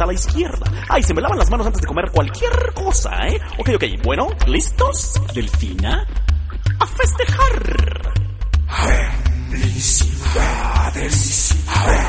a la izquierda. Ay, se me lavan las manos antes de comer cualquier cosa, ¿eh? Ok, bueno, ¿listos? Delfina, a festejar. Felicidades.